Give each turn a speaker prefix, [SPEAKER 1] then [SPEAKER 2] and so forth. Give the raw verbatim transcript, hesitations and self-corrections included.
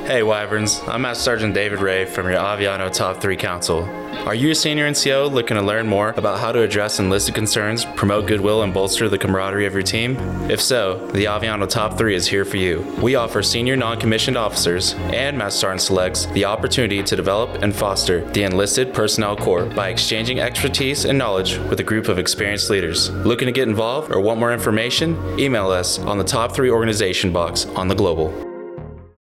[SPEAKER 1] Hey Wyverns, I'm Master Sergeant David Ray from your Aviano Top three Council. Are you a senior N C O looking to learn more about how to address enlisted concerns, promote goodwill, and bolster the camaraderie of your team? If so, the Aviano Top three is here for you. We offer senior non-commissioned officers and Master Sergeant Selects the opportunity to develop and foster the enlisted personnel corps by exchanging expertise and knowledge with a group of experienced leaders. Looking to get involved or want more information? Email us on the Top three organization box on the Global.